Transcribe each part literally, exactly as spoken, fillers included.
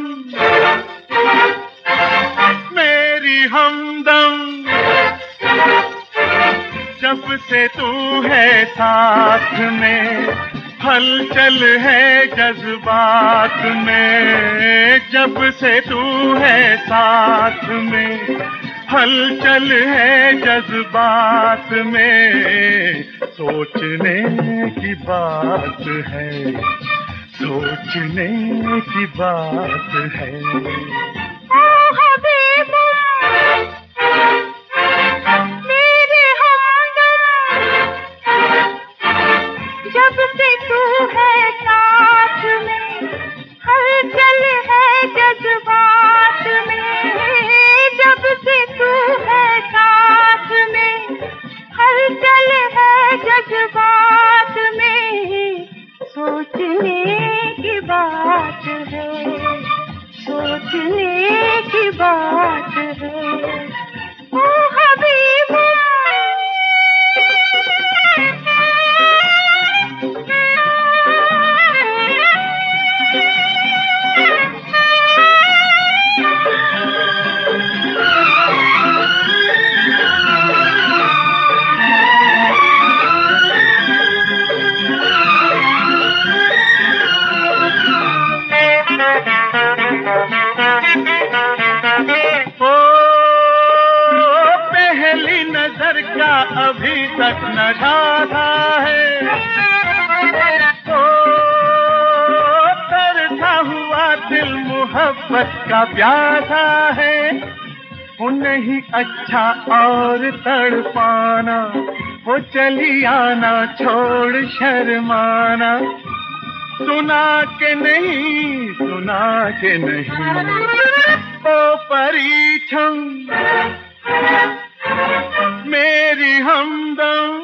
मेरी हमदम, जब से तू है साथ में, हलचल है जज्बात में। जब से तू है साथ में, हलचल है जज्बात में। सोचने की बात है, सोचने की बात है। ओ हबीबा, मेरे हमदम, जब से तू है साथ में, हलचल है जज्बात में। जब से तू है साथ में, हलचल है जज्बात में। सोचने की बात है, सोचने की बात है। ओ हबीबा, ओ पहली नजर का अभी तक नजारा है। ओ तरसा हुआ दिल मोहब्बत का प्यासा है। वो नहीं अच्छा और तड़पाना, वो चली आना छोड़ शर्माना। सुना के नहीं, सुना के नहीं, ओ परीक्षण मेरी हमदम,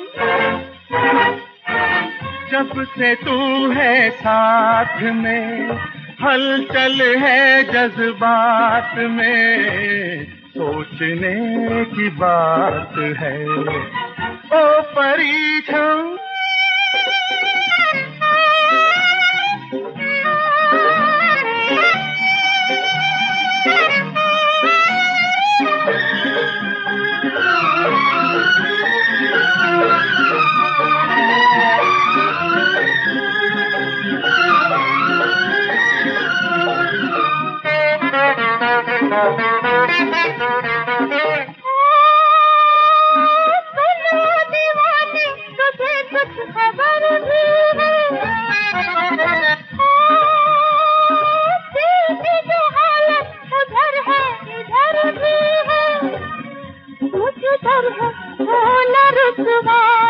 जब से तू है साथ में, हलचल है जज्बात में। सोचने की बात है, ओ परीक्षण। दीवाने, तुझे कुछ खबर भी है? दिल की जो हालत उधर है, इधर भी है। मुझ पर है वो न रुसवा